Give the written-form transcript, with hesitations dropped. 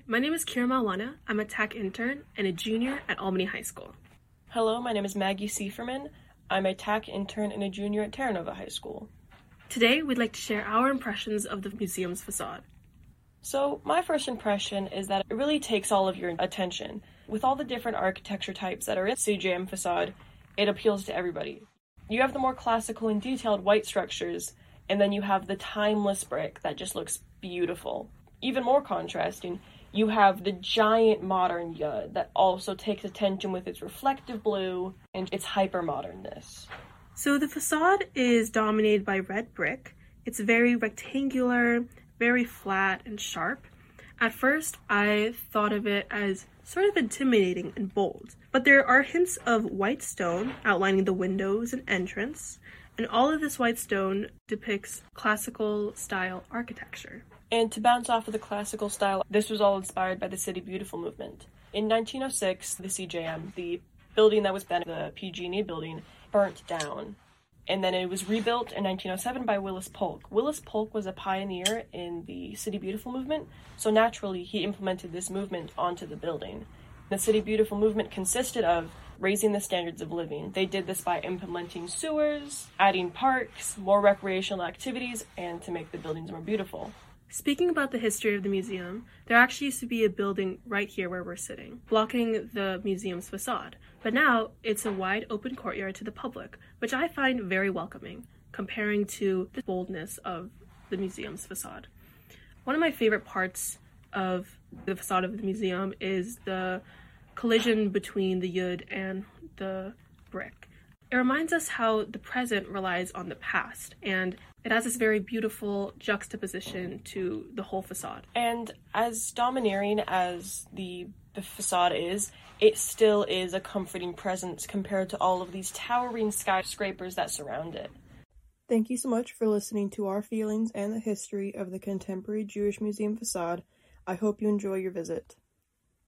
my name is Kira Maulana. I'm a tech intern and a junior at Albany High School. Hello, my name is Maggie Seiferman. I'm a tech intern and a junior at Terra Nova High School. Today, we'd like to share our impressions of the museum's facade. So, my first impression is that it really takes all of your attention. With all the different architecture types that are in the CJM facade, it appeals to everybody. You have the more classical and detailed white structures, and then you have the timeless brick that just looks beautiful. Even more contrasting, you have the giant modern Yud that also takes attention with its reflective blue and its hyper-modernness. So the facade is dominated by red brick. It's very rectangular, very flat and sharp. At first, I thought of it as sort of intimidating and bold, but there are hints of white stone outlining the windows and entrance, and all of this white stone depicts classical style architecture. And to bounce off of the classical style, this was all inspired by the City Beautiful movement. In 1906, the CJM, the building that was then the PG&E building, burnt down. And then it was rebuilt in 1907 by Willis Polk. Willis Polk was a pioneer in the City Beautiful movement, so naturally he implemented this movement onto the building. The City Beautiful movement consisted of raising the standards of living. They did this by implementing sewers, adding parks, more recreational activities, and to make the buildings more beautiful. Speaking about the history of the museum, there actually used to be a building right here where we're sitting, blocking the museum's facade. But now it's a wide open courtyard to the public, which I find very welcoming, comparing to the boldness of the museum's facade. One of my favorite parts of the facade of the museum is the collision between the Yud and the brick. It reminds us how the present relies on the past, and it has this very beautiful juxtaposition to the whole facade. And as domineering as the facade is, it still is a comforting presence compared to all of these towering skyscrapers that surround it. Thank you so much for listening to our feelings and the history of the Contemporary Jewish Museum facade. I hope you enjoy your visit.